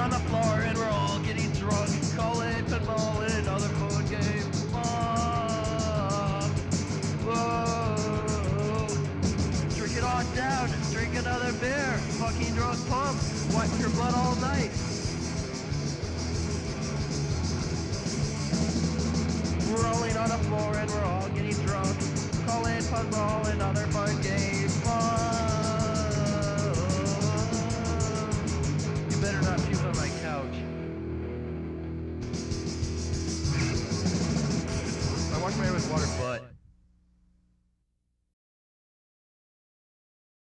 on the floor and we're all getting drunk. Call it pinball and another fun game. Mom. Whoa. Drink it on down. Drink another beer. Fucking drunk pump. Wipe your butt all night. We're rolling on the floor and we're all getting drunk. Call it pinball and other fun game. You better not puke on my couch. I wash my hair with water, but